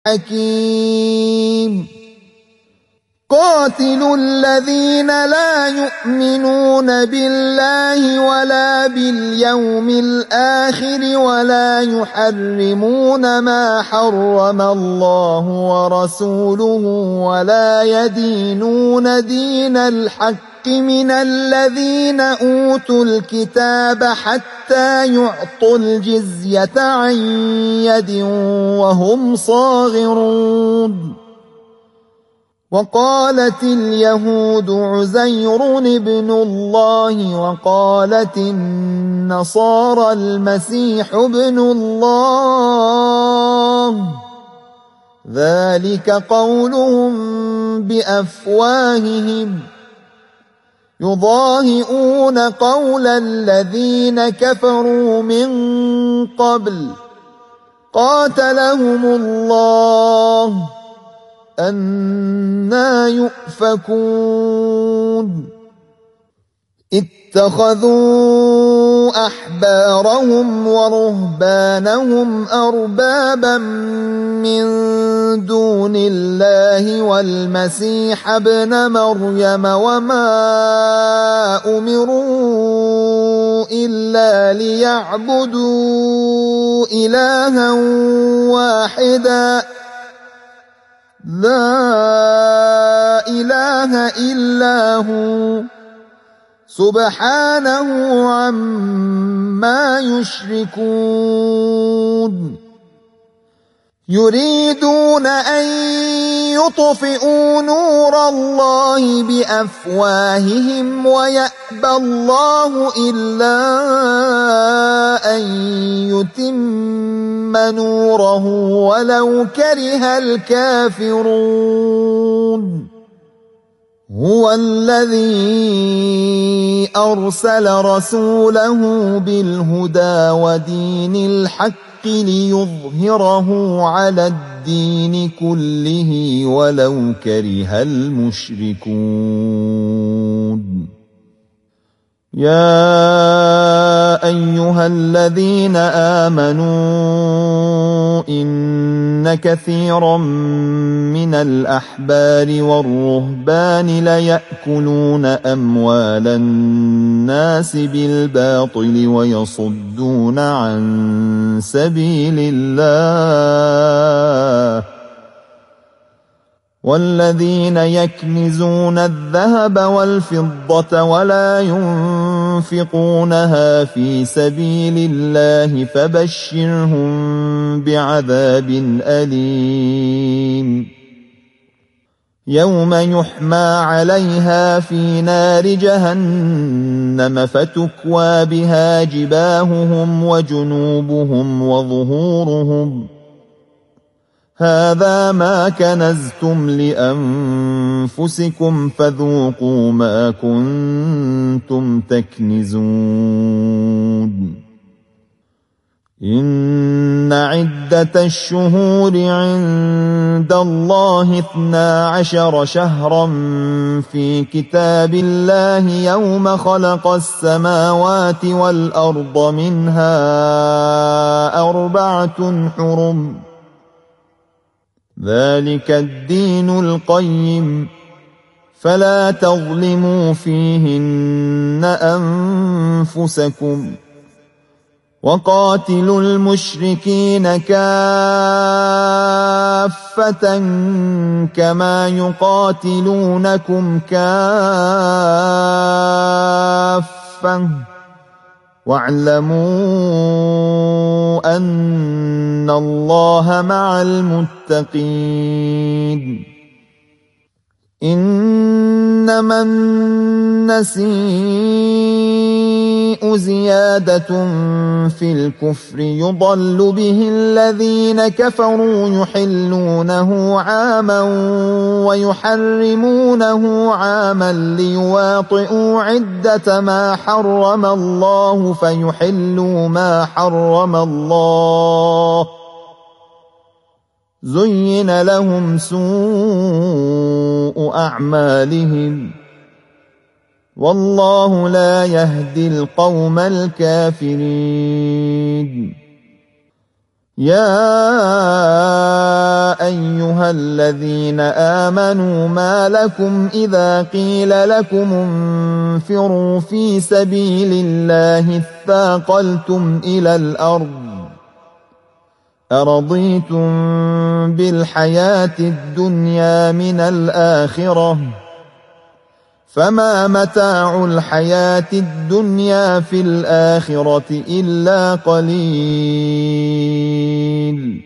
حكيم قاتلوا الذين لا يؤمنون بالله ولا باليوم الآخر ولا يحرمون ما حرم الله ورسوله ولا يدينون دين الحق من الذين أوتوا الكتاب حتى يعطوا الجزية عن يد وهم صاغرون وقالت اليهود عزير ابن الله وقالت النصارى المسيح ابن الله ذلك قولهم بأفواههم يضاهئون قول الذين كفروا من قبل قاتلهم الله أنى يؤفكون اتخذوا أحبارهم ورهبانهم أربابا من دون الله والمسيح ابن مريم وما أمروا إلا ليعبدوا إلها واحدا لا إله إلا هو سبحانه عما يشركون يريدون أن يطفئوا نور الله بأفواههم ويأبى الله إلا أن يتم نوره ولو كره الكافرون هو الذي أرسل رسوله بالهدى ودين الحق ليظهره على الدين كله ولو كره المشركون يا أيها الذين آمنوا إن كثيرا من الأحبار والرهبان ليأكلون أموال الناس بالباطل ويصدون عن سبيل الله والذين يكنزون الذهب والفضة ولا ينفقونها في سبيل الله فبشرهم بعذاب أليم يوم يحمى عليها في نار جهنم فتكوى بها جباههم وجنوبهم وظهورهم هذا ما كنزتم لأنفسكم فذوقوا ما كنتم تكنزون إن عدة الشهور عند الله 12 شهرا في كتاب الله يوم خلق السماوات والأرض منها 4 حرم ذلك الدين القيم فلا تظلموا فيهن أنفسكم وقاتلوا المشركين كافة كما يقاتلونكم كافة واعلموا أن الله مع المتقين إنما النسيء زيادة في الكفر يضل به الذين كفروا يحلونه عاما ويحرمونه عاما ليواطئوا عدة ما حرم الله فيحلوا ما حرم الله زين لهم سوء أعمالهم والله لا يهدي القوم الكافرين يا أيها الذين آمنوا ما لكم إذا قيل لكم انفروا في سبيل الله اثاقلتم إلى الأرض أرضيتم بالحياة الدنيا من الآخرة فما متاع الحياة الدنيا في الآخرة إلا قليل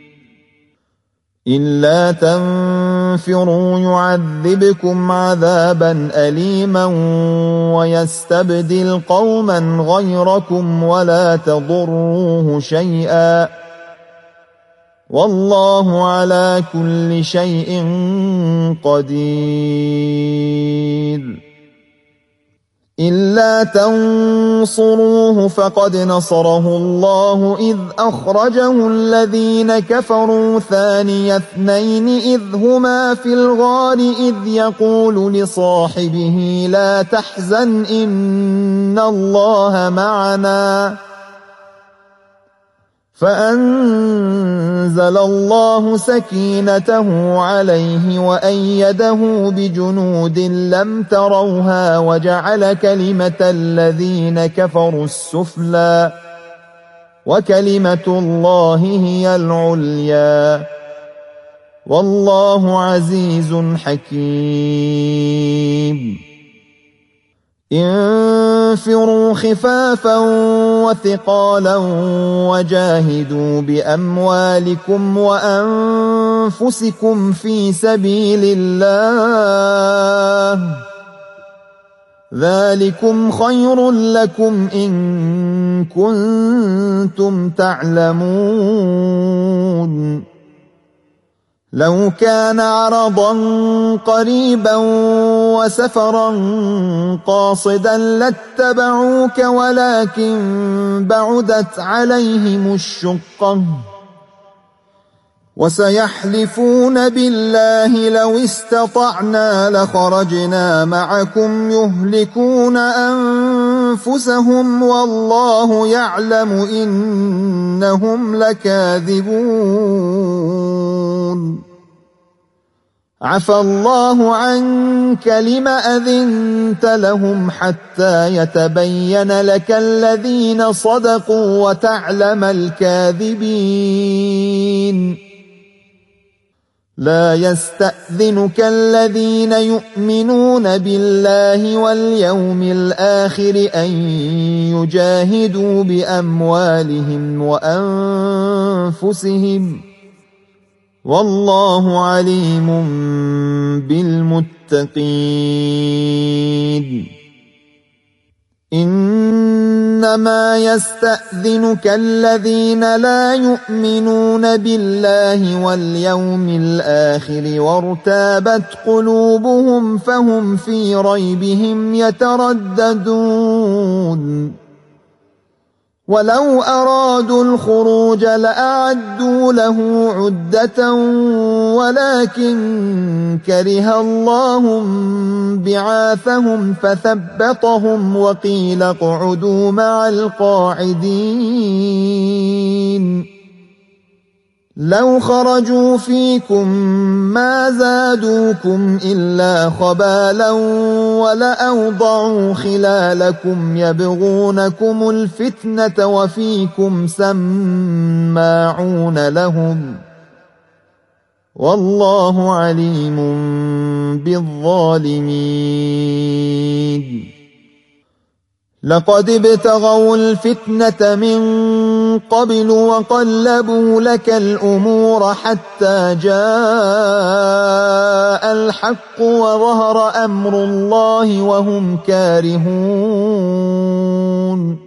إلا تنفروا يعذبكم عذابا أليما ويستبدل قوما غيركم ولا تضروه شيئا والله على كل شيء قدير إلا تنصروه فقد نصره الله إذ أخرجه الذين كفروا ثاني اثنين إذ هما في الغار إذ يقول لصاحبه لا تحزن إن الله معنا فأنزل الله سكينته عليه وأيده بجنود لم تروها وجعل كلمة الذين كفروا السفلى وكلمة الله هي العليا والله عزيز حكيم انفروا خفافا وثقالا وجاهدوا بأموالكم وأنفسكم في سبيل الله ذلكم خير لكم إن كنتم تعلمون لو كان عرضا قريبا وسفرا قاصدا لاتبعوك ولكن بعدت عليهم الشقة وسيحلفون بالله لو استطعنا لخرجنا معكم يهلكون أنفسهم والله يعلم إنهم لكاذبون عفى الله عنك لم أذنت لهم حتى يتبين لك الذين صدقوا وتعلم الكاذبين لا يستأذنك الذين يؤمنون بالله واليوم الآخر أن يجاهدوا بأموالهم وأنفسهم والله عليم بالمتقين إنما يستأذنك الذين لا يؤمنون بالله واليوم الآخر وارتابت قلوبهم فهم في ريبهم يترددون ولو أرادوا الخروج لأعدوا له عدة ولكن كره الله بعاثهم فثبطهم وقيل اقعدوا مع القاعدين لو خرجوا فيكم ما زادوكم إلا خبالا ولأوضعوا خلالكم يبغونكم الفتنة وفيكم سماعون لهم والله عليم بالظالمين لقد ابتغوا الفتنة من قبل وقلبوا لك الأمور حتى جاء الحق وظهر أمر الله وهم كارهون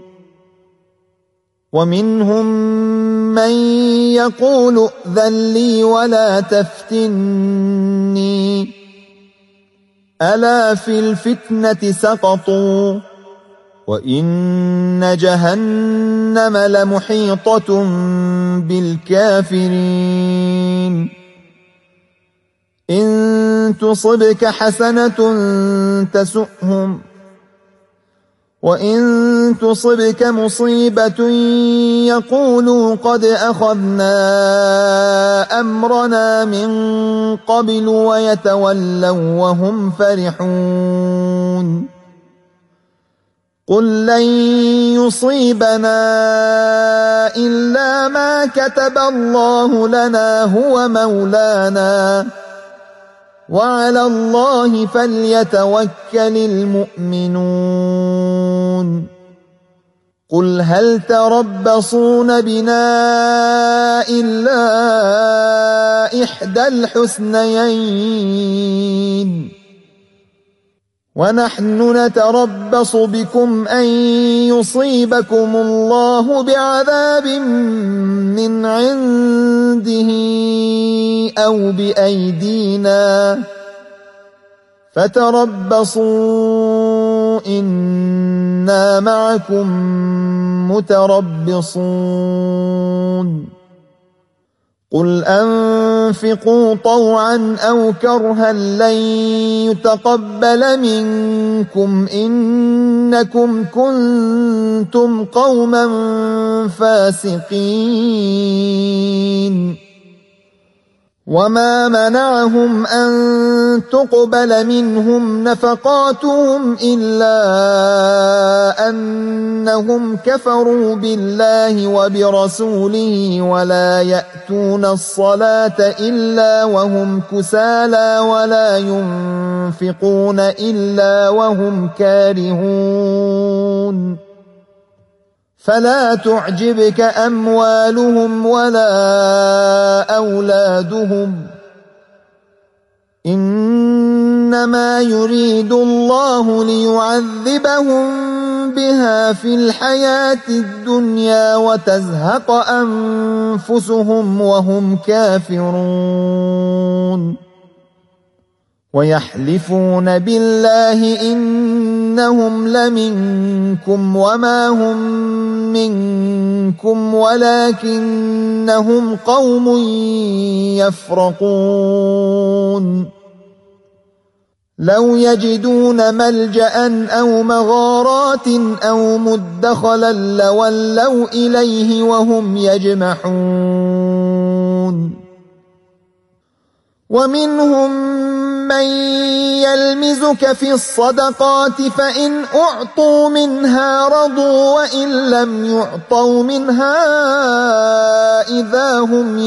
ومنهم من يقول ائذن لي ولا تفتني ألا في الفتنة سقطوا وإن جهنم لمحيطة بالكافرين إن تصبك حسنة تسؤهم وإن تصبك مصيبة يقولوا قد أخذنا أمرنا من قبل ويتولوا وهم فرحون قل لن يصيبنا إلا ما كتب الله لنا هو مولانا وعلى الله فليتوكل المؤمنون قل هل تربصون بنا إلا إحدى الحسنيين ونحن نتربص بكم أن يصيبكم الله بعذاب من عنده أو بأيدينا فتربصوا إنا معكم متربصون قل أنفقوا طوعا أو كرها لن يتقبل منكم إنكم كنتم قوما فاسقين وما منعهم أن تقبل منهم نفقاتهم إلا أنهم كفروا بالله وبرسوله ولا يأتون الصلاة إلا وهم كسالى ولا ينفقون إلا وهم كارهون فلا تعجبك أموالهم ولا أولادهم إنما يريد الله ليعذبهم بها في الحياة الدنيا وتزهق أنفسهم وهم كافرون ويحلفون بالله إنهم لمنكم وما هم منكم ولكنهم قوم يفرقون لو يجدون ملجأ أو مغارات أو مدخلا لولوا إليه وهم يجمحون ومنهم من يلمزك في الصدقات فإن أعطوا منها رضوا وإن لم يعطوا منها إذا هم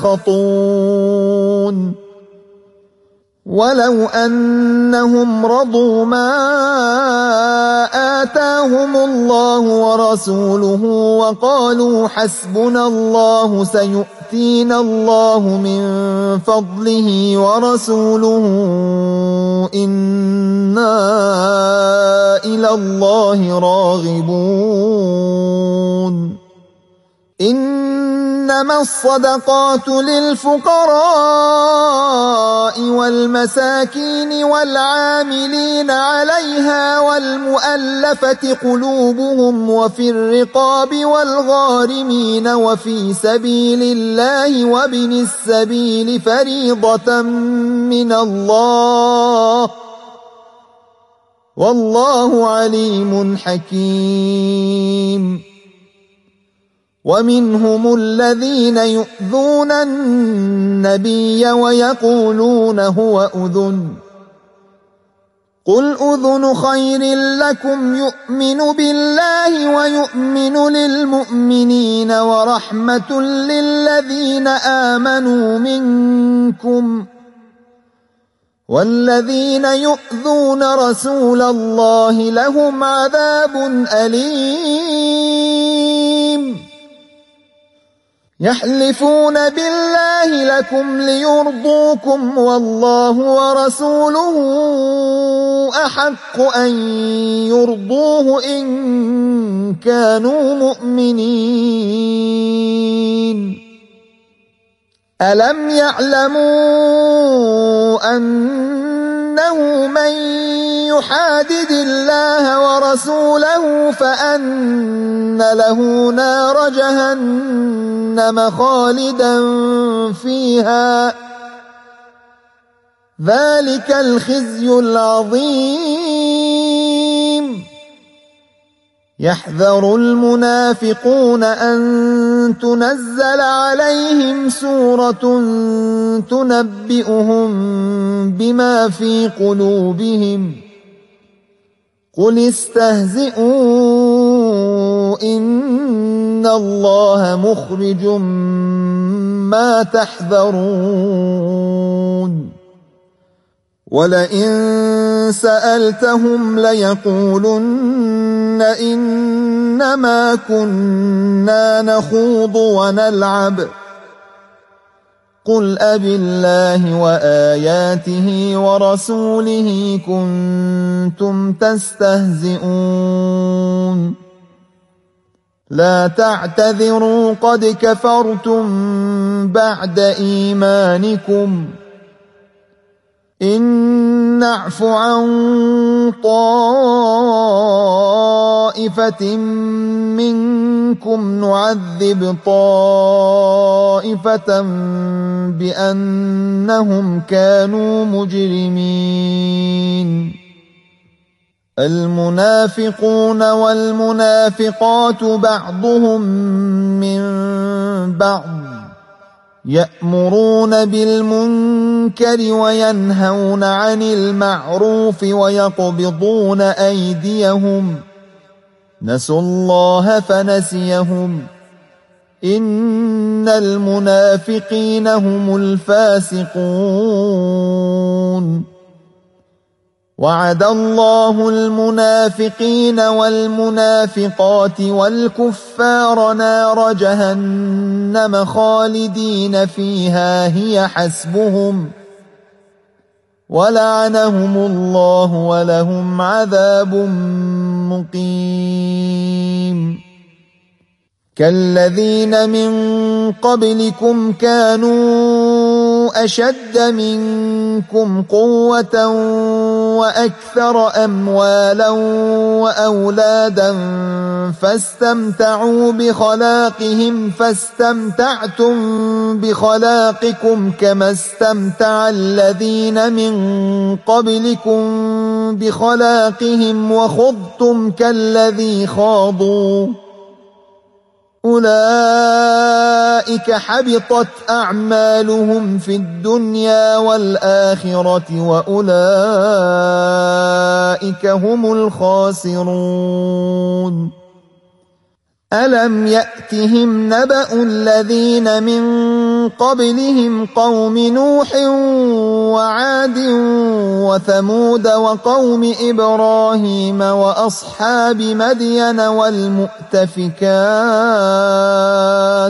يسخطون ولو أنهم رضوا ما آتاهم الله ورسوله وقالوا حسبنا الله سيؤتينا الله من فضله ورسوله إنا إلى الله راغبون إنما الصدقات للفقراء والمساكين والعاملين عليها والمؤلفة قلوبهم وفي الرقاب والغارمين وفي سبيل الله وابن السبيل فريضة من الله والله عليم حكيم ومنهم الذين يؤذون النبي ويقولون هو أذن قل أذن خير لكم يؤمن بالله ويؤمن للمؤمنين ورحمة للذين آمنوا منكم والذين يؤذون رسول الله لهم عذاب أليم يحلفون بالله لكم ليرضوكم والله ورسوله أحق أن يرضوه إن كانوا مؤمنين ألم يعلموا أنه من يحادد الله ورسوله فأن له نار جهنم خالدا فيها ذلك الخزي العظيم يحذر المنافقون أن تنزل عليهم سورة تنبئهم بما في قلوبهم قل استهزئوا إن الله مخرج ما تحذرون ولئن سألتهم ليقولن إنما كنا نخوض ونلعب قل أبالله وآياته ورسوله كنتم تستهزئون لا تعتذروا قد كفرتم بعد إيمانكم إن نعف عن طائفة منكم نعذب طائفة بأنهم كانوا مجرمين المنافقون والمنافقات بعضهم من بعض يأمرون بالمنكر وينهون عن المعروف ويقبضون أيديهم نسوا الله فنسيهم إن المنافقين هم الفاسقون وعد الله المنافقين والمنافقات والكفار نار جهنم خالدين فيها هي حسبهم ولعنهم الله ولهم عذاب مقيم كالذين من قبلكم كانوا أشد منكم قوة وأكثر أموالا وأولادا فاستمتعوا بخلاقهم فاستمتعتم بخلاقكم كما استمتع الذين من قبلكم بخلاقهم وخضتم كالذي خاضوا أولئك حبطت أعمالهم في الدنيا والآخرة وأولئك هم الخاسرون ألم يأتهم نبأ الذين من قبلهم قوم نوح وعاد وثمود وقوم إبراهيم وأصحاب مدين والمؤتفكات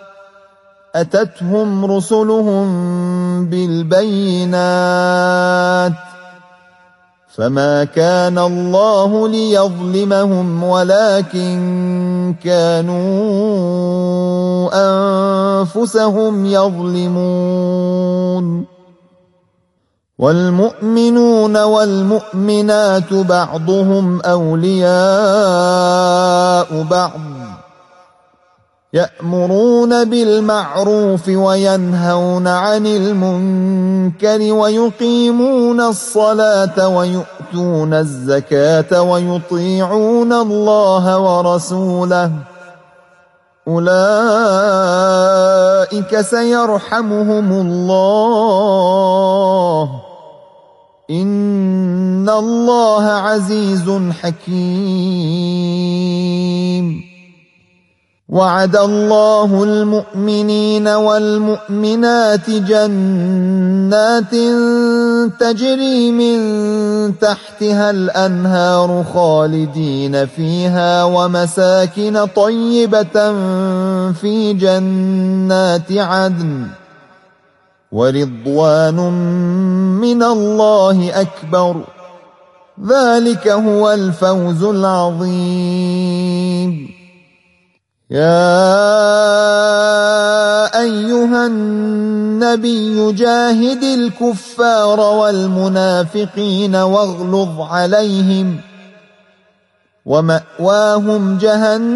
أتتهم رسلهم بالبينات فما كان الله ليظلمهم ولكن كانوا أنفسهم يظلمون والمؤمنون والمؤمنات بعضهم أولياء بعض يأمرون بالمعروف وينهون عن المنكر ويقيمون الصلاة ويؤتون الزكاة ويطيعون الله ورسوله أولئك سيرحمهم الله إن الله عزيز حكيم وعد الله المؤمنين والمؤمنات جنات تجري من تحتها الأنهار خالدين فيها ومساكن طيبة في جنات عدن ورضوان من الله أكبر ذلك هو الفوز العظيم يا أيها النبي جاهد الكفار والمنافقين واغلظ عليهم ومأواهم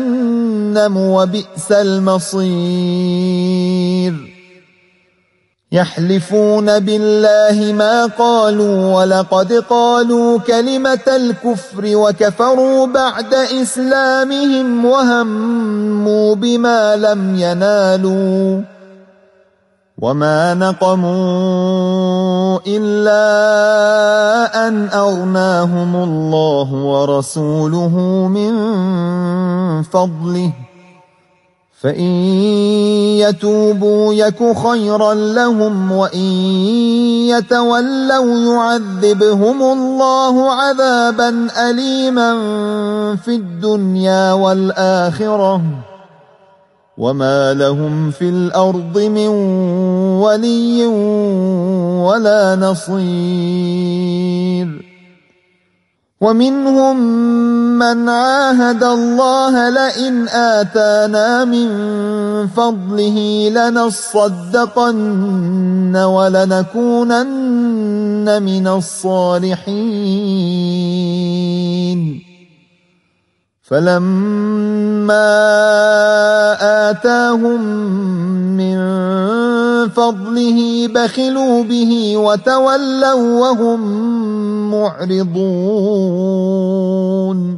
جهنم وبئس المصير يحلفون بالله ما قالوا ولقد قالوا كلمة الكفر وكفروا بعد إسلامهم وهموا بما لم ينالوا وما نقموا إلا أن أغناهم الله ورسوله من فضله فإن يتوبوا يك خيرا لهم وإن يتولوا يعذبهم الله عذابا أليما في الدنيا والآخرة وما لهم في الأرض من ولي ولا نصير ومنهم من عاهد الله لئن آتانا من فضله لنصدقن ولنكونن من الصالحين فلما آتاهم من فضله بخلوا به وتولوا وهم معرضون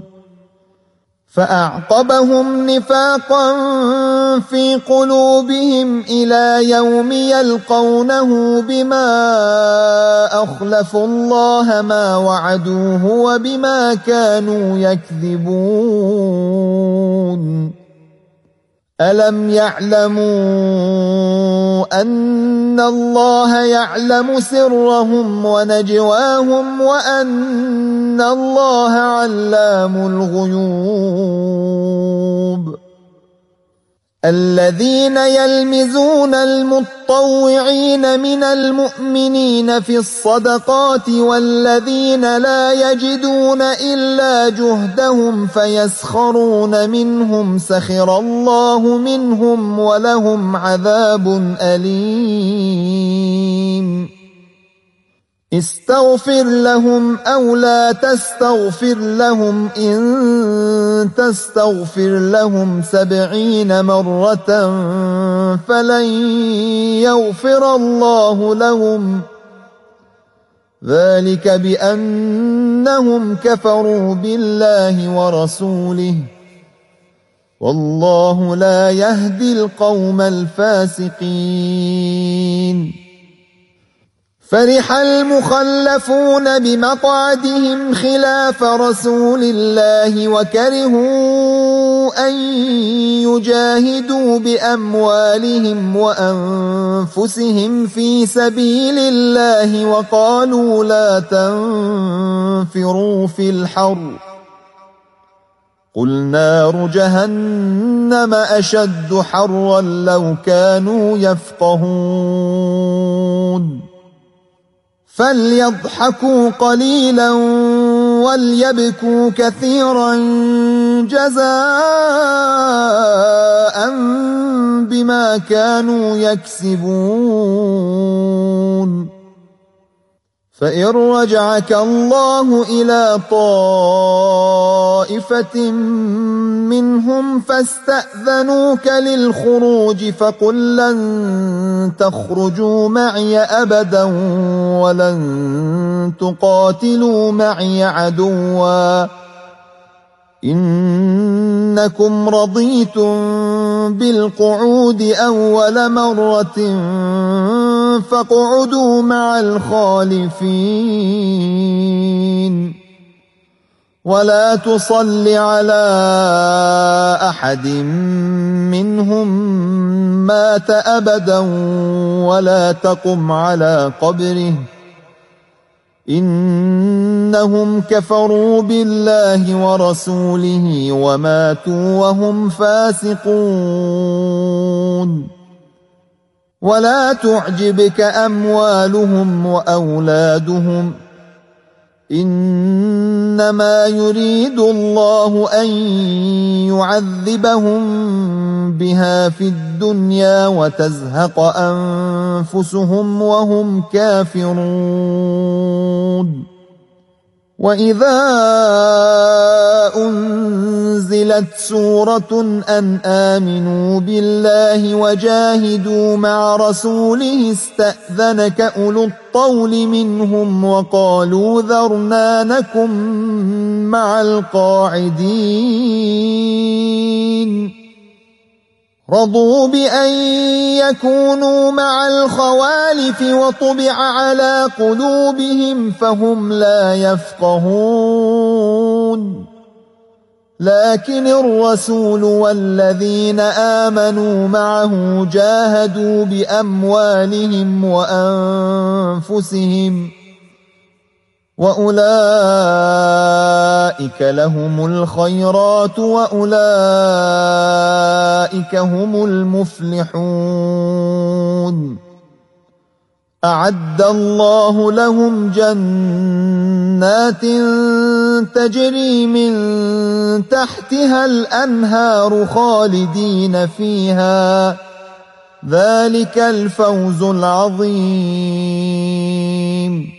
فأعقبهم نفاقا في قلوبهم إلى يوم يلقونه بما أخلفوا الله ما وعدوه وبما كانوا يكذبون ألم يعلموا أن الله يعلم سرهم ونجواهم وأن الله علام الغيوب الذين يلمزون المطوعين من المؤمنين في الصدقات والذين لا يجدون إلا جهدهم فيسخرون منهم سخر الله منهم ولهم عذاب أليم استغفر لهم أو لا تستغفر لهم إن تستغفر لهم 70 مرة فلن يغفر الله لهم ذلك بأنهم كفروا بالله ورسوله والله لا يهدي القوم الفاسقين فرح المخلفون بمقعدهم خلاف رسول الله وكرهوا أن يجاهدوا بأموالهم وأنفسهم في سبيل الله وقالوا لا تنفروا في الحر قل نار جهنم أشد حرا لو كانوا يفقهون فليضحكوا قليلا وليبكوا كثيرا جزاء بما كانوا يكسبون فإن رجعك الله إلى طائفة منهم فاستأذنوك للخروج فقل لن تخرجوا معي أبدا ولن تقاتلوا معي عدوا إنكم رضيتم بالقعود أول مرة فاقعدوا مع الخالفين ولا تصل على أحد منهم مات أبدا ولا تقم على قبره إنهم كفروا بالله ورسوله وماتوا وهم فاسقون ولا تعجبك أموالهم وأولادهم إنما يريد الله أن يعذبهم بها في الدنيا وتزهق أنفسهم وهم كافرون وَإِذَا أُنزِلَتْ سُورَةٌ أَنْ آمِنُوا بِاللَّهِ وَجَاهِدُوا مَعَ رَسُولِهِ اسْتَأْذَنَكَ أُولُو الطَّوْلِ مِنْهُمْ وَقَالُوا ذَرْنَا نَكُن مَّعَ الْقَاعِدِينَ رضوا بأن يكونوا مع الخوالف وطبع على قلوبهم فهم لا يفقهون لكن الرسول والذين آمنوا معه جاهدوا بأموالهم وأنفسهم وأولئك لهم الخيرات وأولئك هم المفلحون أعد الله لهم جنات تجري من تحتها الأنهار خالدين فيها ذلك الفوز العظيم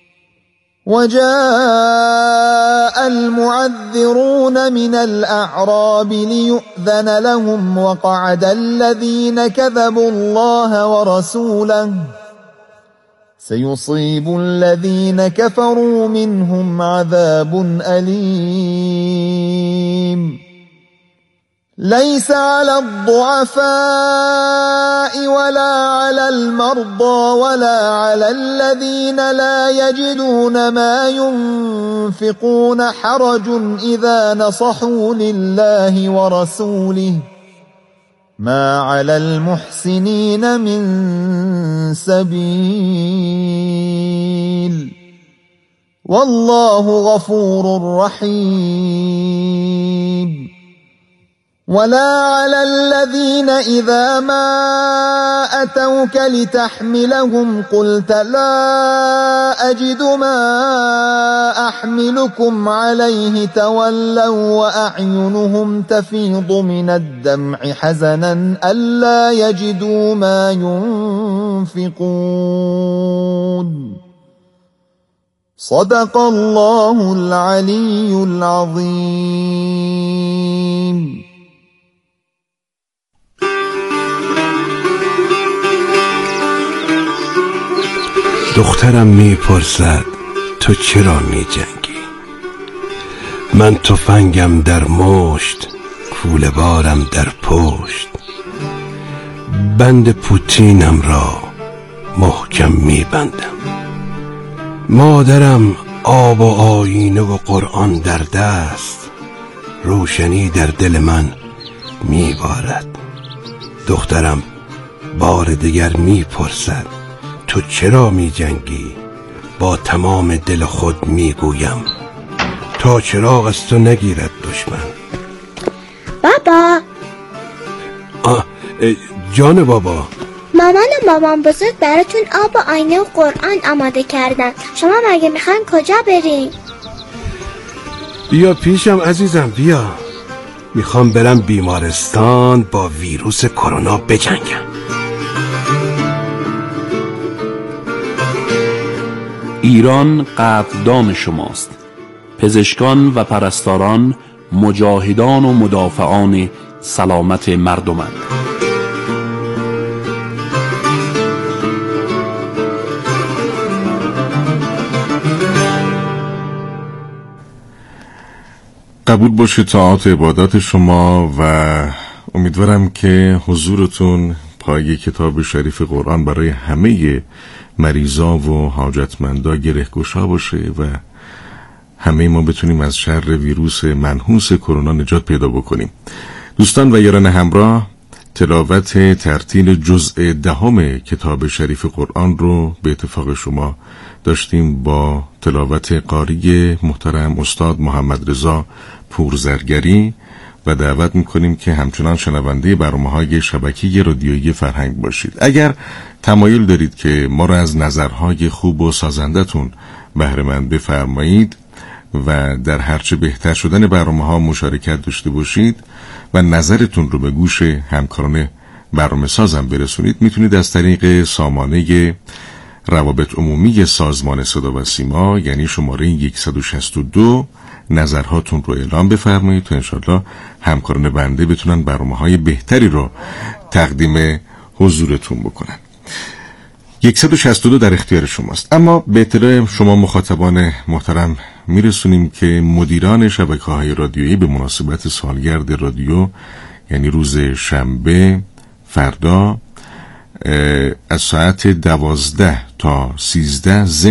وجاء المعذرون من الأعراب ليؤذن لهم وقعد الذين كذبوا الله ورسوله سيصيب الذين كفروا منهم عذاب أليم ليس على الضعفاء ولا على المرضى ولا على الذين لا يجدون ما ينفقون حرج إذا نصحوا لله ورسوله ما على المحسنين من سبيل والله غفور رحيم ولا على الذين إذا ما أتوك لتحملهم قلت لا أجد ما أحملكم عليه تولوا وأعينهم تفيض من الدمع حزنا ألا يجدوا ما ينفقون صدق الله العلي العظيم. دخترم میپرسد تو چرا میجنگی؟ من تفنگم در مشت، کوله بارم در پشت، بند پوتینم را محکم میبندم. مادرم آب و آیینه و قرآن در دست، روشنی در دل من میبارد. دخترم بار دیگر میپرسد تو چرا میجنگی؟ با تمام دل خود میگویم تا چراغ از تو نگیرد دشمن. بابا جان بابا. مامان و مامان بزرگ براتون آب و آینه و قرآن آماده کردن. شما مگه میخواین کجا برین؟ بیا پیشم عزیزم بیا. میخوام برم بیمارستان با ویروس کرونا بجنگم. ایران قدردان شماست. پزشکان و پرستاران مجاهدان و مدافعان سلامت مردمند. قبول باشه طاعات عبادات شما و امیدوارم که حضورتون پای کتاب شریف قرآن برای همه مریضا و حاجتمندا گره‌گشا باشه و همه ما بتونیم از شر ویروس منحوس کرونا نجات پیدا بکنیم. دوستان و یاران همراه، تلاوت ترتیل جزء 10 کتاب شریف قرآن رو به اتفاق شما داشتیم با تلاوت قاری محترم استاد محمد رضا پورزرگری و دعوت میکنیم که همچنان شنونده برنامه‌های شبکه رادیویی فرهنگ باشید. اگر تمایل دارید که ما را از نظرهای خوب و سازندتون بهره مند بفرمایید و در هرچه بهتر شدن برنامه‌ها مشارکت داشته باشید و نظرتون رو به گوش همکاران برنامه سازم برسونید، میتونید از طریق سامانه روابط عمومی سازمان صدا و سیما، یعنی شماره 162، نظرهاتون رو اعلام بفرمایید تا انشالله همکاران بنده بتونن برنامه‌های بهتری رو تقدیم حضورتون بکنن. 162 در اختیار شماست. اما به اطلاع شما مخاطبان محترم میرسونیم که مدیران شبکه‌های رادیویی به مناسبت سالگرد رادیو، یعنی روز شنبه فردا از ساعت 12 تا 13